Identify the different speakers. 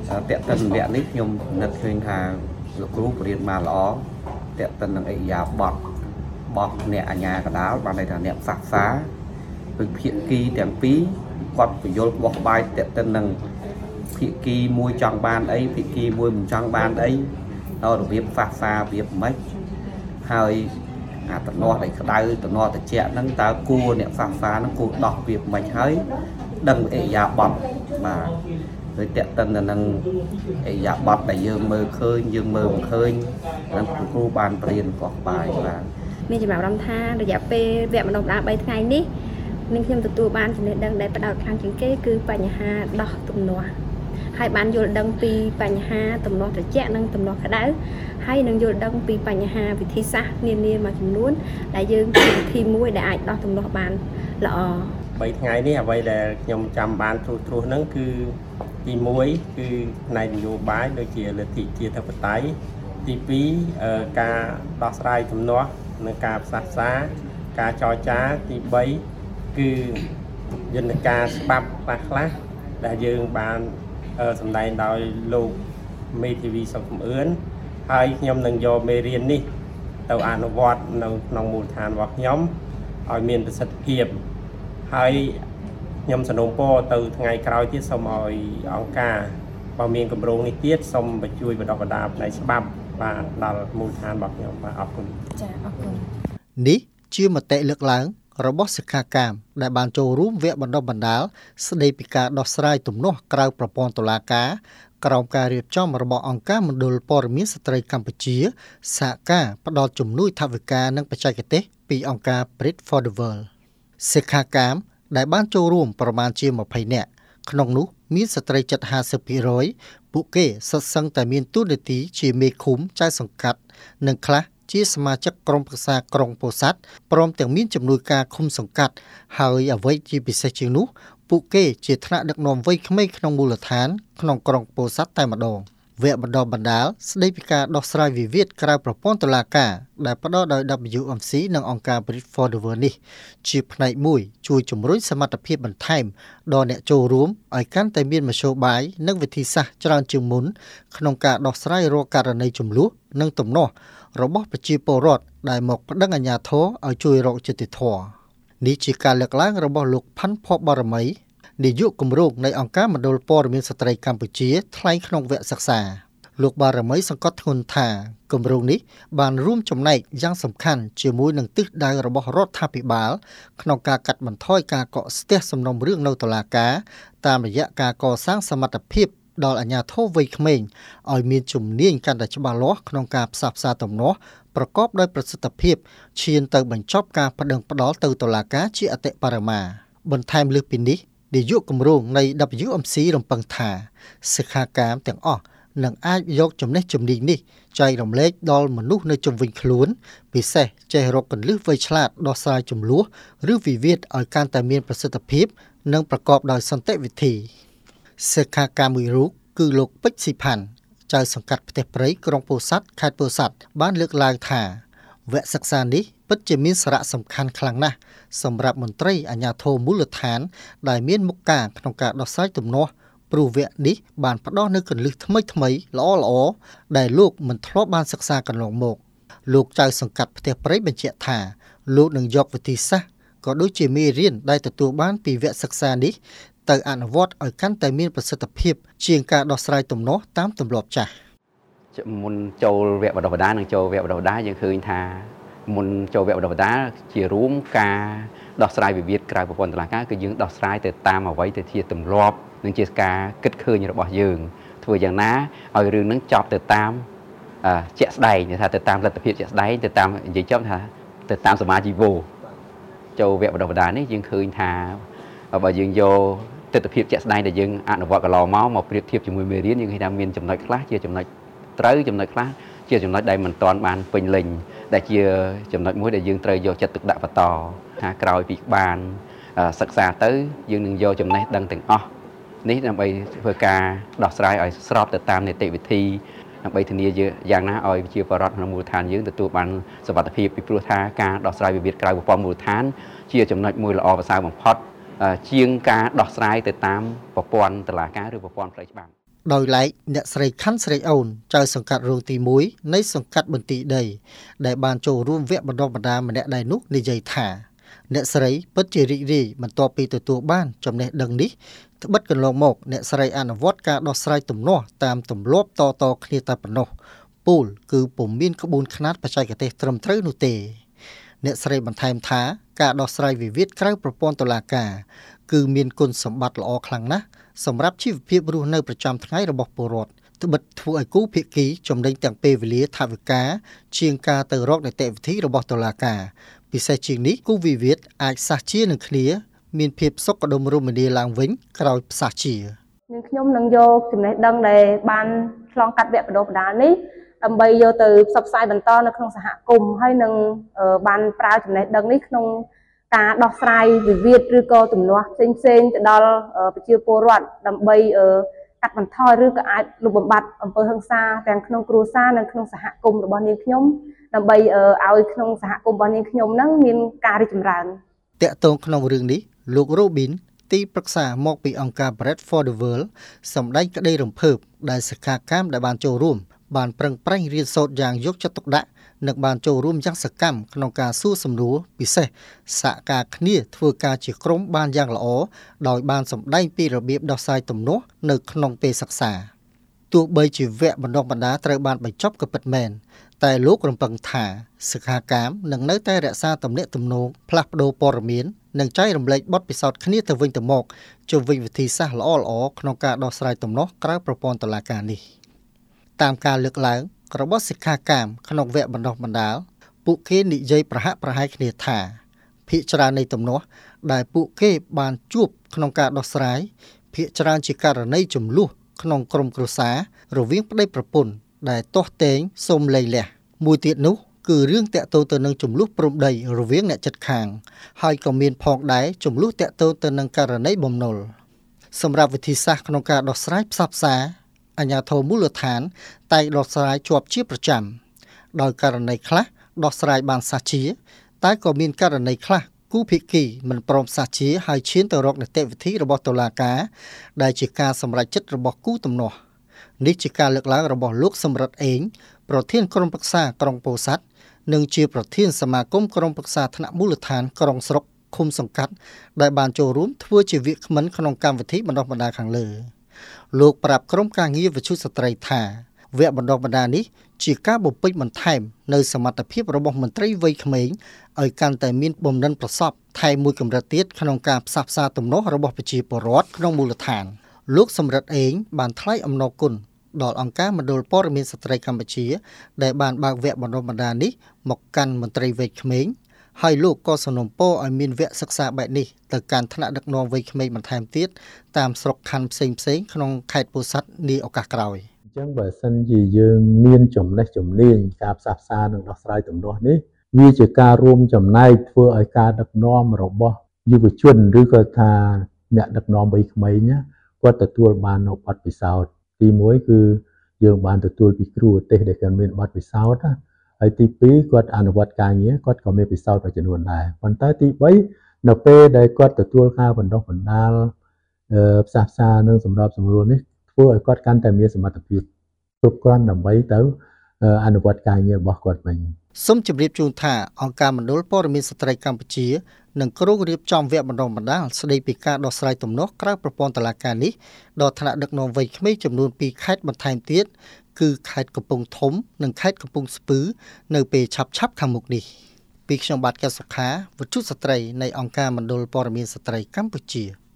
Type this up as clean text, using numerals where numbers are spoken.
Speaker 1: tẹt tân vẹn nít nhung nật khuyên thà lục rú riêng mà ló tẹt tân là ấy già bọt nè nhà cả đá bằng này là nè phạt xá với hiện kỳ tiền phí quạt phải vô bọc bài tẹt tân là hiện kỳ mua trong ban ấy hiện kỳ mua mình trong ban ấy đó là việc phạt xa việc mấy hơi tận no để đau tận no để chẹt nâng ta cua nè phạt xa nó cua đọc việc mình thấy đừng ấy già bọt mà với tẹt tân là năng ấy già bọt để dương mơ khơi năng cua ban tiền bọc bài và
Speaker 2: mình chỉ bảo đâm tha rồi giả pe vẹn mà đồng đá bay ngày ní mình thêm từ tua ban thì đang để bắt đầu khang chứng kế cứ bài nhà ha đỏ tụm nọ hai ban vô đăng pi bài nhà ha tụm nọ để chẹt nâng tụm nọ cả đá hay nâng vô đăng pi bài nhà ha vì thi xa niên mà chúng muốn đại dương thi muối để ai đỏ tụm nọ bàn lọ
Speaker 3: bảy ngày ní vậy là nhom chăm ban thu nắng cứ thi muối cứ này vô bái đôi chia là thị chia theo tay tí phí ca đo sai tụm nọ nâng ca sát xá ca cho chá tí bấy cứ dân ca bắp bạc lá đã dương bàn sầm đây đòi lục mê tv sọc ướn hai nhóm nâng do mê riêng đi tàu ăn nó vọt nông mùn than vọt nhóm ở miền tây sạch hiệp hai nhóm sản nông po từ ngày cao tiết xong rồi ông ca vào miền cầm rong đi tiết xong và chui và đọc và đạp này bắp và là mùn than vọt nhóm và học cùng
Speaker 4: ní chưa mà tệ lực láng robotสิกขาการได้บานโจรูมเวะบรรดาบรรดาสเดปิกาดอสไรตุ่มนอกกราวประปอนตุลากากราวการเรียบจ้อมระบบองค์การมณฑลปรมิสตรีกัมพูชีสากาปดอจุ่มนุยทวิกานังประชากเตปีองค์การ Bridge for the World สิกขาการได้บานโจรูมประมาณเจียมภัยเนี่ยขนมนุมีสตรีจัด50%ปุเกสัสังแต่มีตู้เดตีจีเมคุ้มใจสังกัดหนึ่งคละជាសមាជិកក្រុមប្រឹក្សាក្រុងពោធិ៍សាត់ព្រមទាំងមានចំនួនការឃុំសង្កាត់ហើយអ្វីជាពិសេសជាងនោះពួកគេជាថ្នាក់ដឹកនាំវ័យក្មេងក្នុងមូលដ្ឋានក្នុងក្រុងពោធិ៍សាត់តែម្ដងវគ្គបណ្ដុះបណ្ដាលស្ដីពីការដោះស្រាយវិវាទក្រៅប្រព័ន្ធតុលាការដែលផ្ដល់ដោយ WMC និងអង្គការ Bridge for the World នេះជាផ្នែកមួយជួយជំរុញសមត្ថភាពបន្ថែមដល់អ្នកចូលរួមឲ្យកាន់តែមានមធ្យោបាយនិងវិធីសាស្ត្រច្រើនជាងមុនក្នុងការដោះស្រាយរាល់ករណីជម្លោះនិងទំនាស់របស់ប្រជាពលរដ្ឋដែលមកប្តឹងអាជ្ញាធរឲ្យជួយរកយុត្តិធម៌នេះជាការលើកឡើងរបស់លោកផាន់ ភបរមីនាយកគម្រោងនៃអង្គការមណ្ឌលព័ត៌មានស្ត្រីកម្ពុជាថ្លែងក្នុងវគ្គសិក្សាលោកបារមីសង្កត់ធ្ងន់ថាគម្រោងនេះបានរួមចំណែកយ៉ាងសំខាន់ជាមួយនឹងទិសដៅរបស់រដ្ឋាភិបាលក្នុងការកាត់បន្ថយការកកស្ទះសំណុំរឿងនៅតុលាការតាមរយៈការកសាងសមត្ថភាពដល់អាជ្ញាធរវ័យក្មេងឲ្យមានជំនាញកាន់តែច្បាស់លាស់ក្នុងការផ្សះផ្សាទំនាស់ប្រកបដោយប្រសិទ្ធភាពឈានទៅបញ្ចប់ការប្តឹងផ្តល់ទៅតុលាការជាអតិបរមាបន្ថែមលើសពីនេះនាយកគម្រោងនៃ WMC រំពឹងថាសិក្ខាកាមទាំងអស់នឹងអាចយកចំណេះជំនាញនេះចែករំលែកដល់មនុស្សនៅជុំវិញខ្លួនពិសេសចេះរកគន្លឹះវៃឆ្លាតដោះស្រាយជម្លោះឬវិវាទឲ្យកាន់តែមានប្រសិទ្ធភាពនិងប្រកបដោយសន្តិវិធីសិក្ខាកាមមួយរូបគឺលោកពេជ្រស៊ីផាន់ចៅសង្កាត់ផ្ទះព្រៃក្រុងពោធិ៍សាត់ខេត្តពោធិ៍សាត់បានលើកឡើងថាវគ្គសិក្សានេះពិតជាមានសារៈសំខាន់ខ្លាំងណាស់សម្រាប់មន្ត្រីអាជ្ញាធរមូលដ្ឋានដែលមានមុខការក្នុងការដោះស្រាយទំនាស់ព្រោះវគ្គនេះបានផ្ដល់នូវគន្លឹះថ្មីល្អដែលលោកមិនធ្លាប់បានសិក្សាកន្លងមកលោកចៅសង្កាត់ផ្ទះព្រៃបញ្ជាក់ថាលោកនឹងយកវិធីសាស្ត្រក៏ដូចជាមេរៀនដែលទទួលបានពីវគ្គសិក្សានេះទៅអនុវត្តឲ្យកាន់តែមានប្រសិទ្ធភាពជាងការដោះស្រាយទំនាស់តាមទម្លាប់ចាស់
Speaker 5: មុនចូលវគ្គបណ្ដុះបណ្ដាលនិងចូលវគ្គបណ្ដុះបណ្ដាលយើងឃើញថាមុនចូលវគ្គបណ្ដុះបណ្ដាលជារួមការដោះស្រាយវិវាទក្រៅប្រព័ន្ធតុលាការគឺយើងដោះស្រាយទៅតាមអ្វីទៅជាទម្លាប់និងជាការគិតឃើញរបស់យើងធ្វើយ៉ាងណាឲ្យរឿងនឹងចប់ទៅតាមជាក់ស្ដែងថាទៅតាមលទ្ធភាពជាក់ស្ដែងទៅតាមនិយាយចំថាទៅតាមសមាជីវោចូលវគ្គបណ្ដុះបណ្ដាលនេះយើងឃើញថាបើយើងយកទស្សនវិជ្ជាជាក់ស្ដែងដែលយើងអនុវត្តកន្លងមកប្រៀបធៀបជាមួយមេរៀនយើងឃើញថាមានចំណុចខ្លះជាចំណុចត្រូវចំណុចខ្លះជាចំណុចដែលមិនទាន់បានពេញលេញដែលជាចំណុចមួយដែលយើងត្រូវយកចិត្តទុកដាក់បន្តថាក្រោយពីបានសិក្សាទៅយើងនឹងយកចំណេះដឹងទាំងអស់នេះដើម្បីធ្វើការដោះស្រាយឲ្យស្របទៅតាមនីតិវិធីដើម្បីធានាយ៉ាងណាឲ្យជាបរិបទក្នុងមូលដ្ឋានយើងទទួលបានសុវត្ថិភាពពីព្រោះថាការដោះស្រាយវិវាទក្រៅប្រព័ន្ធមូលដ្ឋានជាចំណុចមួយល្អប្រសើរបំផុតជាងការដោះស្រាយទៅតាមប្រព័ន្ធតុលាការឬប្រព័ន្ធផ្លូវច្បាប់
Speaker 4: ដោយឡែកអ្នកស្រីខាន់ស្រីអូនចៅសង្កាត់រងទី1នៃសង្កាត់បន្ទាយដីដែលបានចូលរួមវគ្គបណ្ដុះបណ្ដាលម្នាក់ដែរនោះនិយាយថាអ្នកស្រីពិតជារីករាយបន្ទាប់ពីទទួលបានចំណេះដឹងនេះត្បិតកន្លងមកអ្នកស្រីអនុវត្តការដោះស្រាយទំនាស់តាមទម្លាប់តគ្នាតែប៉ុណ្ណោះពូលគឺពុំមានក្បួនខ្នាតបច្ចេកទេសត្រឹមត្រូវនោះទេអ្នកស្រីបន្ថែមថាការដោះស្រាយវិវាទក្រៅប្រព័ន្ធតុលាការគឺមានគុណសម្បត្តិល្អខ្លាំងណាស់សម្រាប់ជីវភាពរស់នៅប្រចាំថ្ងៃរបស់ពលរដ្ឋត្បិតធ្វើឲ្យគូភាគីចំណេញទាំងពេលវេលាថវិកាជាងការទៅរកនីតិវិធីរបស់តុលាការពិសេសជាងនេះគូវិវាទអាចសះជានឹងគ្នាមានភាពសុខដុមរមនាឡើងវិញក្រោយផ្សះជា
Speaker 2: នាងខ្ញុំនឹងយកចំណេះដឹងដែលបានឆ្លងកាត់វគ្គបណ្ដុះបណ្ដាលនេះដើម្បីយកទៅផ្សព្វផ្សាយបន្តនៅក្នុងសហគមន៍ហើយនឹងបានប្រើចំណេះដឹងនេះក្នុងការដោះស្រាយវិវាទឬក៏ទំនាស់ផ្សេងៗទៅដល់ប្រជាពលរដ្ឋដើម្បីកាត់បន្ថយឬក៏អាចលុបបំបាត់អំពើហិង្សាទាំងក្នុងគ្រួសារនិងក្នុងសហគមន៍របស់នាងខ្ញុំដើម្បីឲ្យក្នុងសហគមន៍របស់នាងខ្ញុំនឹងមានការរីកចម្រើន
Speaker 4: តកតងក្នុងរឿងនេះលោក Robin ទីប្រឹក្សាមកពីអង្គការ Bread for the World សម្ដែងក្តីរំភើបដែលសិក្ខាកាមដែលបានចូលរួមបានប្រឹងប្រែងរៀនសូត្រយ៉ាងយកចិត្តទុកដាក់និងបានចូលរួមយ៉ាងសកម្មក្នុងការសួរសំណួរពិសេសសហការគ្នាធ្វើការជាក្រុមបានយ៉ាងល្អដោយបានសម្ដែងពីរបៀបដោះស្រាយទំនាស់នៅក្នុងពេលសិក្សាទោះបីជាវគ្គបណ្ដុះបណ្ដាលត្រូវបានបញ្ចប់ក៏ពិតមែនតែលោករំពឹងថាសិក្ខាកាមនឹងនៅតែរក្សាទំនាក់ទំនងផ្លាស់ប្ដូរព័ត៌មាននិងចែករំលែកបទពិសោធន៍គ្នាទៅវិញទៅមកជុំវិញវិធីសាស្ត្រល្អៗក្នុងការដោះស្រាយទំនាស់ក្រៅប្រព័ន្ធតុលាការនេះតាមការលើកឡើងរបស់សិក្ខាកាមក្នុងវគ្គបណ្ដុះបណ្ដាលពួកគេនិយាយប្រហាក់ប្រហែលគ្នាថាភាគច្រើននៃទំនាស់ដែលពួកគេបានជួបក្នុងការដោះស្រាយភាគច្រើនជាករណីចំនួនក្នុងក្រុមគ្រួសាររវាងប្តីប្រពន្ធដែលទាស់ទែងសូមលែងលះមួយទៀតនោះគឺរឿងតាក់ទងទៅនឹងចំនួនព្រំដីរវាងអ្នកជិតខាងហើយក៏មានផងដែរចំនួនតាក់ទងទៅនឹងករណីបំណុលសម្រាប់វិធីសាស្ត្រក្នុងការដោះស្រាយផ្សះផ្សាអាជ្ញាធរមូលដ្ឋានតែដោះស្រាយជាប់ជាប្រចាំដោយករណីខ្លះដោះស្រាយបានសះជាតែក៏មានករណីខ្លះគូភាគីមិនព្រមសះជាហើយឈានទៅរកនីតិវិធីរបស់តុលាការដែលជាការសម្រេចចិត្តរបស់គូទំនាស់នេះជាការលើកឡើងរបស់លោកសំរិទ្ធអេងប្រធានក្រុមប្រឹក្សាក្រុងពោធិ៍សាត់និងជាប្រធានសមាគមក្រុមប្រឹក្សាថ្នាក់មូលដ្ឋានក្រុងស្រុកឃុំសង្កាត់ដែលបានចូលរួមធ្វើជាវាគ្មិនក្នុងកម្មវិធីបណ្ដុះបណ្ដាលខាងលើលោកប្រាប់ក្រុមការងារវិទ្យុស្ត្រីថាវគ្គបណ្ដុះបណ្ដាលនេះជាការបំពេញបន្ថែមនៅសមត្ថភាពរបស់មន្ត្រីវ័យក្មេងឲ្យកាន់តែមានបំណិនប្រសពថែមមួយកម្រិតទៀតក្នុងការផ្សះផ្សាទំនាស់របស់ប្រជាពលរដ្ឋក្នុងមូលដ្ឋានលោកសំរិទ្ធអេងបានថ្លែងអំណរគុណដល់អង្គការមណ្ឌលព័ត៌មានស្ត្រីកម្ពុជាដែលបានបើកវគ្គបណ្ដុះបណ្ដាលនេះមកកាន់មន្ត្រីវ័យក្មេងហើយលោកក៏សំណូមពរឲ្យមានវគ្គសិក្សាបែបនេះទៅកាន់ថ្នាក់ដឹកនាំវ័យក្មេងបន្ថែមទៀតតាមស្រុកខណ្ឌផ្សេងៗក្នុងខេត្តពោធិ៍សាត់នាឱកាសក្រោយ
Speaker 6: អញ្ចឹងបើសិនជាយើងមានចំណេះជំនាញការផ្សះផ្សានិងដោះស្រាយទំនាស់នេះវាជាការរួមចំណែកធ្វើឲ្យការដឹកនាំរបស់យុវជនឬក៏ថាអ្នកដឹកនាំវ័យក្មេងគាត់ទទួលបាននូវបទពិសោធន៍ទី1គឺយើងបានទទួលពីគ្រូឧទ្ទេសដែលគាត់មានបទពិសោធន៍ហើយទី2គាត់អនុវត្តការងារគាត់ក៏មានពិសោធន៍មួយចំនួនដែរប៉ុន្តែទី3នៅពេលដែលគាត់ទទួលការបណ្ដុះបណ្ដាលផ្សះផ្សានិងសម្របសម្រួលនេះធ្វើឲ្យគាត់កាន់តែមានសមត្ថភាពគ្រប់គ្រាន់ដើម្បីទៅអនុវត្តការងាររបស់គាត់វិញ
Speaker 4: សូមជម្រាបជូនថាអង្គការមណ្ឌលព័ត៌មានស្ត្រីកម្ពុជានឹងក្រុងរៀបចំវគ្គបណ្ដុះបណ្ដាលស្ដីពីការដោះស្រាយទំនាស់ក្រៅប្រព័ន្ធតុលាការនេះដល់ថ្នាក់ដឹកនាំវ័យក្មេងចំនួន2ខេត្តបន្ថែមទៀតគឺខេត្តកំពង់ធំនិងខេត្តកំពង់ស្ពឺនៅពេលឆាប់ខាងមុខនេះពីខ្ញុំបាទកែវសុខាវិទ្យុស្ត្រីនៃអង្គការមណ្ឌលព័ត៌មានស្ត្រីកម្ពុជា